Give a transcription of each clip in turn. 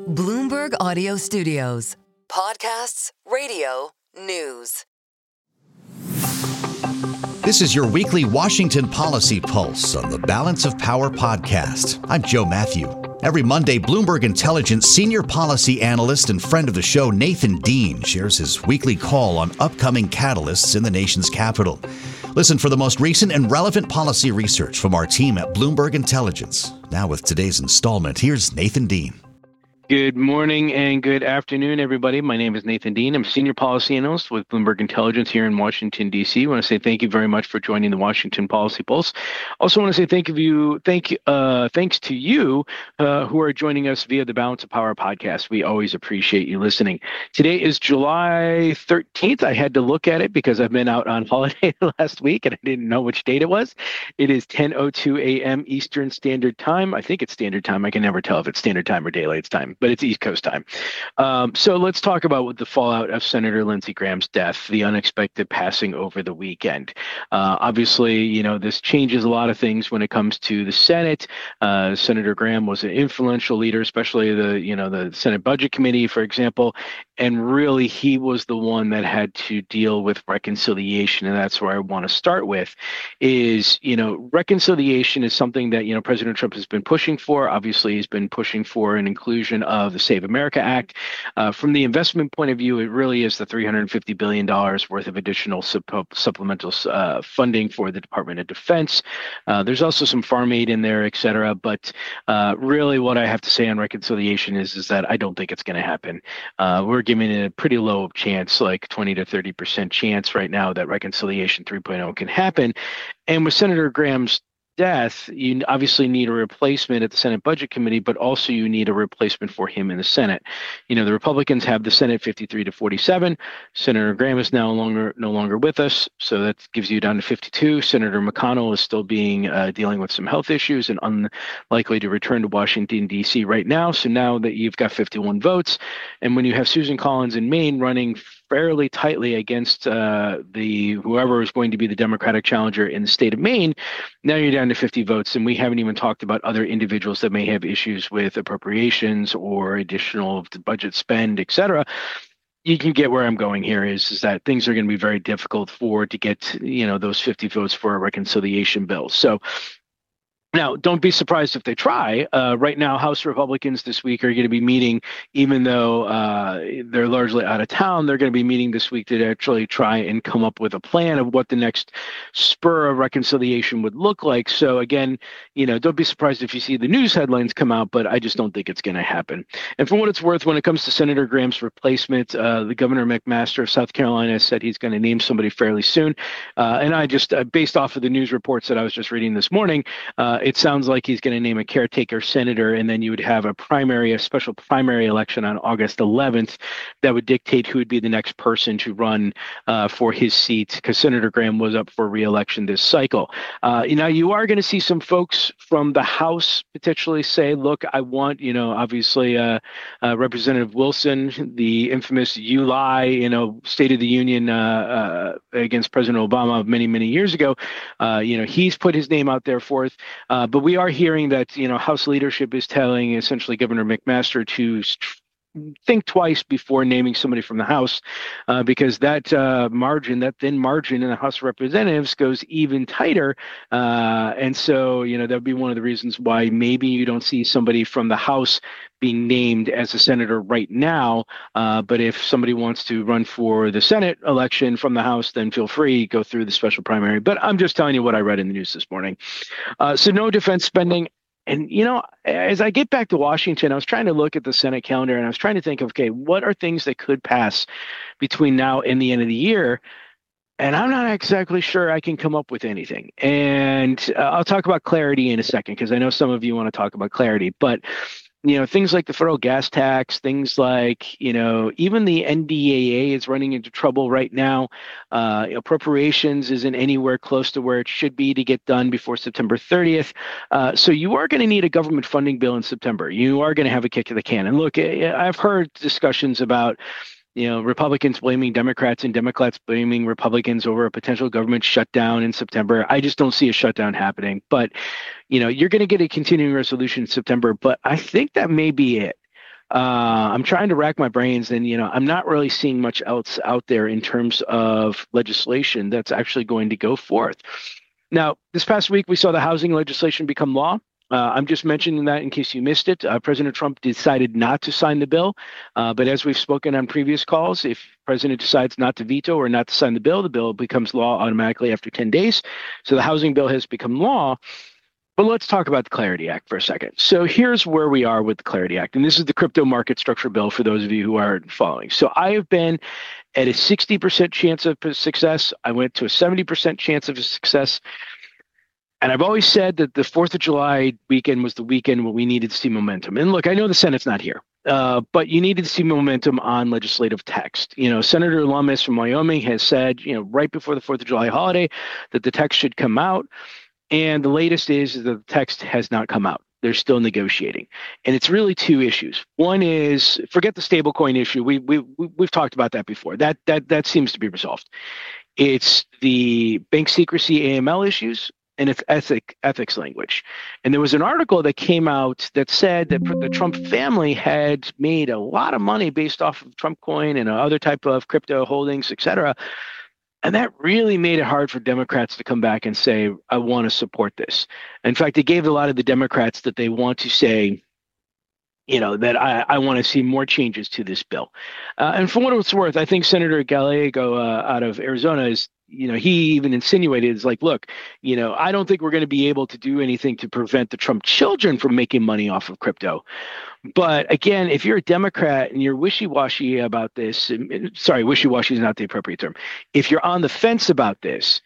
Bloomberg Audio Studios. Podcasts, radio, news. This is your weekly Washington Policy Pulse on the Balance of Power podcast. I'm Joe Matthew. Every Monday, Bloomberg Intelligence senior policy analyst and friend of the show, Nathan Dean, shares his weekly call on upcoming catalysts in the nation's capital. Listen for the most recent and relevant policy research from our team at Bloomberg Intelligence. Now with today's installment, here's Nathan Dean. Good morning and good afternoon, everybody. My name is Nathan Dean. I'm Senior Policy Analyst with Bloomberg Intelligence here in Washington, D.C. I want to say thank you very much for joining the Washington Policy Pulse. Also want to say thanks to you who are joining us via the Balance of Power podcast. We always appreciate you listening. Today is July 13th. I had to look at it because I've been out on holiday last week and I didn't know which date it was. It is 10:02 a.m. Eastern Standard Time. I think it's Standard Time. I can never tell if it's Standard Time or Daylight Time, but it's East Coast time. So let's talk about what the fallout of Senator Lindsey Graham's death, the unexpected passing over the weekend. Obviously, this changes a lot of things when it comes to the Senate. Senator Graham was an influential leader, especially the Senate Budget Committee, for example, and really he was the one that had to deal with reconciliation, and that's where I want to start with. Is reconciliation is something that President Trump has been pushing for. Obviously, he's been pushing for an inclusion of the Save America Act. From the investment point of view, it really is the $350 billion worth of additional supplemental funding for the Department of Defense. There's also some farm aid in there, et cetera. But really what I have to say on reconciliation is that I don't think it's going to happen. We're giving it a pretty low chance, like 20 to 30% chance right now that Reconciliation 3.0 can happen. And with Senator Graham's death, you obviously need a replacement at the Senate Budget Committee, but also you need a replacement for him in the Senate. The Republicans have the Senate 53 to 47. Senator Graham is no longer with us, so that gives you down to 52. Senator McConnell is still dealing with some health issues and unlikely to return to Washington, D.C. right now. So now that you've got 51 votes, and when you have Susan Collins in Maine running fairly tightly against whoever is going to be the Democratic challenger in the state of Maine, now you're down to 50 votes, and we haven't even talked about other individuals that may have issues with appropriations or additional budget spend, et cetera. You can get where I'm going here is that things are going to be very difficult to get those 50 votes for a reconciliation bill. So now, don't be surprised if they try. Right now, House Republicans this week are going to be meeting, even though they're largely out of town, they're going to be meeting this week to actually try and come up with a plan of what the next spur of reconciliation would look like. So again, don't be surprised if you see the news headlines come out, but I just don't think it's going to happen. And for what it's worth, when it comes to Senator Graham's replacement, the Governor McMaster of South Carolina said he's going to name somebody fairly soon. And I just, based off of the news reports that I was just reading this morning, it sounds like he's going to name a caretaker senator, and then you would have a special primary election on August 11th that would dictate who would be the next person to run for his seat, because Senator Graham was up for re-election this cycle. You are going to see some folks from the House potentially say, look, I want, obviously Representative Wilson, the infamous "you lie," State of the Union against President Obama many, many years ago. He's put his name out there forth. But we are hearing that, House leadership is telling essentially Governor McMaster to think twice before naming somebody from the House, because that thin margin in the House of Representatives goes even tighter. And so, that would be one of the reasons why maybe you don't see somebody from the House being named as a senator right now. But if somebody wants to run for the Senate election from the House, then feel free, go through the special primary. But I'm just telling you what I read in the news this morning. So no defense spending. And, as I get back to Washington, I was trying to look at the Senate calendar and I was trying to think of, okay, what are things that could pass between now and the end of the year? And I'm not exactly sure I can come up with anything. And I'll talk about clarity in a second, because I know some of you want to talk about clarity. But things like the federal gas tax, things like, even the NDAA is running into trouble right now. Appropriations isn't anywhere close to where it should be to get done before September 30th. So you are going to need a government funding bill in September. You are going to have a kick to the can. And look, I've heard discussions about, Republicans blaming Democrats and Democrats blaming Republicans over a potential government shutdown in September. I just don't see a shutdown happening. But, you're going to get a continuing resolution in September, but I think that may be it. I'm trying to rack my brains, and I'm not really seeing much else out there in terms of legislation that's actually going to go forth. Now, this past week, we saw the housing legislation become law. I'm just mentioning that in case you missed it. President Trump decided not to sign the bill. But as we've spoken on previous calls, if President decides not to veto or not to sign the bill becomes law automatically after 10 days. So the housing bill has become law. But let's talk about the Clarity Act for a second. So here's where we are with the Clarity Act. And this is the crypto market structure bill for those of you who aren't following. So I have been at a 60% chance of success. I went to a 70% chance of success. And I've always said that the 4th of July weekend was the weekend where we needed to see momentum. And look, I know the Senate's not here, but you needed to see momentum on legislative text. Senator Lummis from Wyoming has said, right before the 4th of July holiday, that the text should come out. And the latest is that the text has not come out. They're still negotiating. And it's really two issues. One is, forget the stablecoin issue. We've talked about that before. That seems to be resolved. It's the bank secrecy AML issues, and it's ethics language. And there was an article that came out that said that the Trump family had made a lot of money based off of Trump coin and other type of crypto holdings, et cetera. And that really made it hard for Democrats to come back and say, I want to support this. In fact, it gave a lot of the Democrats that they want to say, that I want to see more changes to this bill. And for what it's worth, I think Senator Gallego out of Arizona is, he even insinuated, is like, look, I don't think we're going to be able to do anything to prevent the Trump children from making money off of crypto. But again, if you're a Democrat and you're wishy-washy about this, sorry, wishy-washy is not the appropriate term. If you're on the fence about this,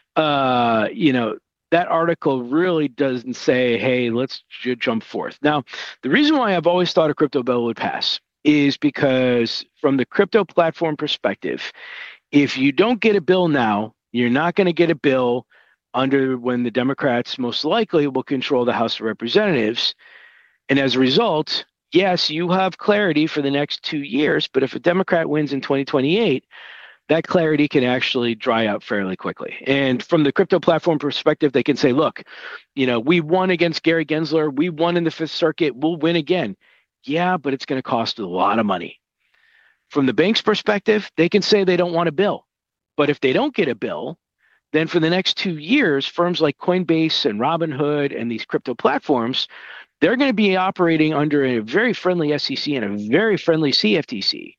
that article really doesn't say, hey, let's jump forth. Now, the reason why I've always thought a crypto bill would pass is because from the crypto platform perspective, if you don't get a bill now, you're not going to get a bill under when the Democrats most likely will control the House of Representatives. And as a result, yes, you have clarity for the next 2 years, but if a Democrat wins in 2028, that clarity can actually dry out fairly quickly. And from the crypto platform perspective, they can say, look, we won against Gary Gensler. We won in the Fifth Circuit. We'll win again. Yeah, but it's going to cost a lot of money. From the bank's perspective, they can say they don't want a bill. But if they don't get a bill, then for the next 2 years, firms like Coinbase and Robinhood and these crypto platforms, they're going to be operating under a very friendly SEC and a very friendly CFTC.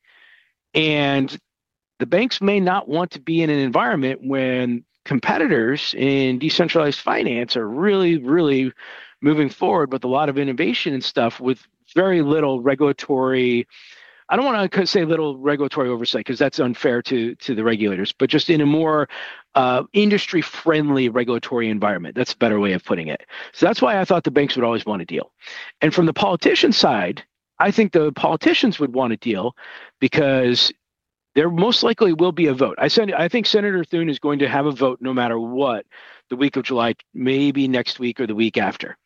And the banks may not want to be in an environment when competitors in decentralized finance are really, really moving forward with a lot of innovation and stuff with very little regulatory. I don't want to say little regulatory oversight because that's unfair to the regulators, but just in a more industry-friendly regulatory environment. That's a better way of putting it. So that's why I thought the banks would always want a deal. And from the politician side, I think the politicians would want a deal because there most likely will be a vote. I think Senator Thune is going to have a vote no matter what the week of July, maybe next week or the week after.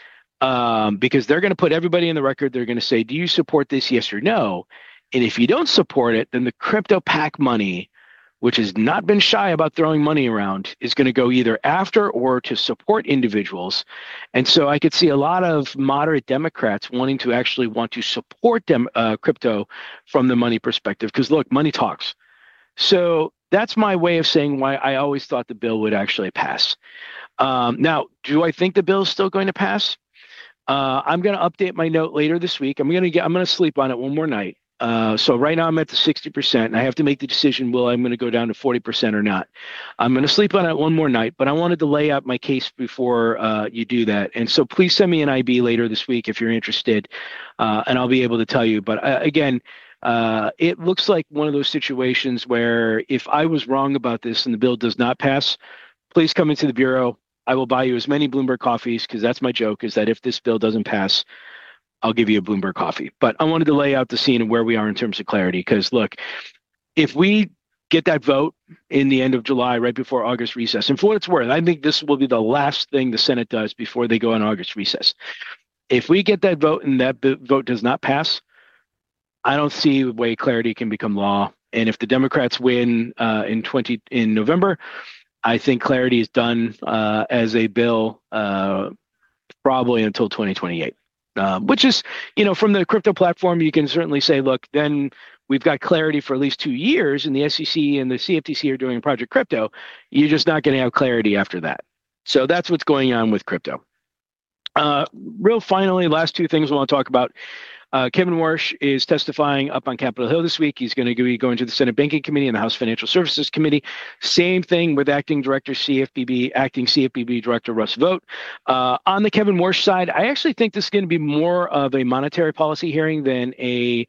Because they're going to put everybody in the record. They're going to say, do you support this, yes or no? And if you don't support it, then the crypto PAC money, which has not been shy about throwing money around, is going to go either after or to support individuals. And so I could see a lot of moderate Democrats wanting to actually want to support crypto from the money perspective. Because look, money talks. So that's my way of saying why I always thought the bill would actually pass. Now, do I think the bill is still going to pass? I'm going to update my note later this week. I'm going to sleep on it one more night. So right now I'm at the 60%, and I have to make the decision, I'm going to go down to 40% or not. I'm going to sleep on it one more night, but I wanted to lay out my case before you do that. And so please send me an IB later this week if you're interested, and I'll be able to tell you. But again, it looks like one of those situations where if I was wrong about this and the bill does not pass, please come into the Bureau. I will buy you as many Bloomberg coffees, because that's my joke, is that if this bill doesn't pass, I'll give you a Bloomberg coffee. But I wanted to lay out the scene of where we are in terms of clarity, because look, if we get that vote in the end of July, right before August recess, and for what it's worth, I think this will be the last thing the Senate does before they go on August recess. If we get that vote and that vote does not pass, I don't see a way clarity can become law. And if the Democrats win in November, I think clarity is done as a bill probably until 2028. which is, from the crypto platform, you can certainly say, look, then we've got clarity for at least 2 years, and the SEC and the CFTC are doing Project Crypto. You're just not going to have clarity after that. So that's what's going on with crypto. Real finally, last two things I want to talk about. Kevin Warsh is testifying up on Capitol Hill this week. He's going to be going to the Senate Banking Committee and the House Financial Services Committee. Same thing with Acting CFPB Director Russ Vought. On the Kevin Warsh side, I actually think this is going to be more of a monetary policy hearing than a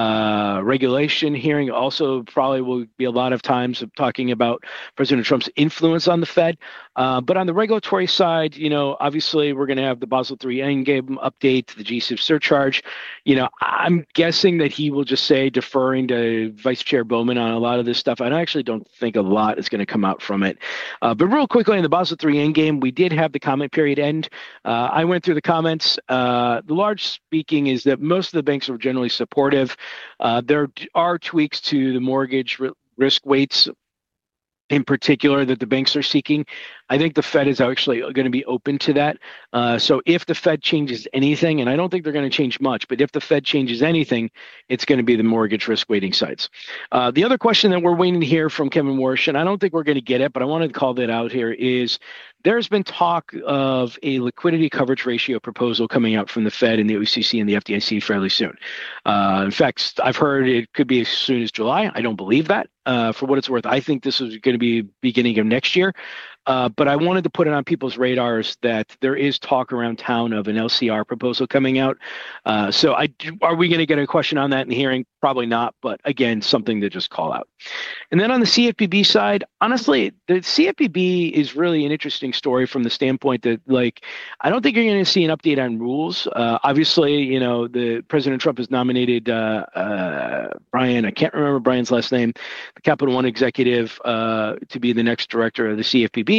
regulation hearing. Also, probably will be a lot of times of talking about President Trump's influence on the Fed. But on the regulatory side, obviously we're going to have the Basel III Endgame update, the GSIB surcharge. I'm guessing that he will just say deferring to Vice Chair Bowman on a lot of this stuff. I actually don't think a lot is going to come out from it. But real quickly in the Basel III Endgame, we did have the comment period end. I went through the comments. The large speaking is that most of the banks are generally supportive. There are tweaks to the mortgage risk weights in particular that the banks are seeking. I think the Fed is actually going to be open to that. So if the Fed changes anything, and I don't think they're going to change much, but if the Fed changes anything, it's going to be the mortgage risk weighting sites. The other question that we're waiting to hear from Kevin Warsh, and I don't think we're going to get it, but I wanted to call that out here, is there's been talk of a liquidity coverage ratio proposal coming out from the Fed and the OCC and the FDIC fairly soon. In fact, I've heard it could be as soon as July. I don't believe that. For what it's worth, I think this is going to be beginning of next year. But I wanted to put it on people's radars that there is talk around town of an LCR proposal coming out. So are we going to get a question on that in the hearing? Probably not. But again, something to just call out. And then on the CFPB side, honestly, the CFPB is really an interesting story from the standpoint that, I don't think you're going to see an update on rules. Obviously, the President Trump has nominated Brian, I can't remember Brian's last name, the Capital One executive, to be the next director of the CFPB.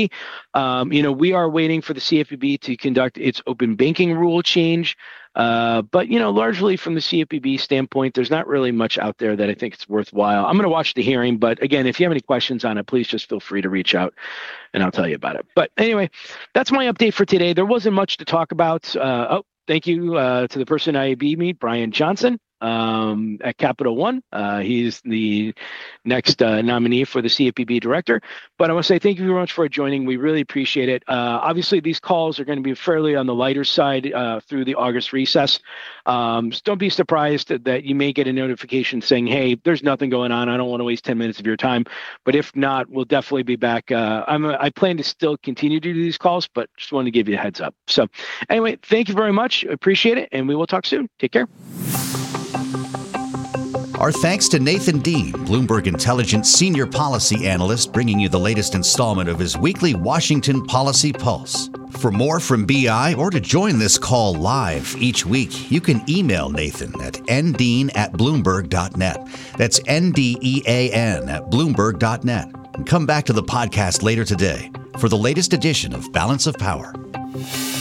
We are waiting for the CFPB to conduct its open banking rule change. But largely from the CFPB standpoint, there's not really much out there that I think it's worthwhile. I'm going to watch the hearing, but again, if you have any questions on it, please just feel free to reach out and I'll tell you about it. But anyway, that's my update for today. There wasn't much to talk about. Thank you to the person I meet, Brian Johnson. At Capital One. He's the next nominee for the CFPB director. But I want to say thank you very much for joining. We really appreciate it. Obviously, these calls are going to be fairly on the lighter side through the August recess. So don't be surprised that you may get a notification saying, hey, there's nothing going on. I don't want to waste 10 minutes of your time. But if not, we'll definitely be back. I plan to still continue to do these calls, but just wanted to give you a heads up. So anyway, thank you very much. Appreciate it. And we will talk soon. Take care. Our thanks to Nathan Dean, Bloomberg Intelligence Senior Policy Analyst, bringing you the latest installment of his weekly Washington Policy Pulse. For more from BI or to join this call live each week, you can email Nathan at ndean@bloomberg.net. That's NDEAN@bloomberg.net. And come back to the podcast later today for the latest edition of Balance of Power.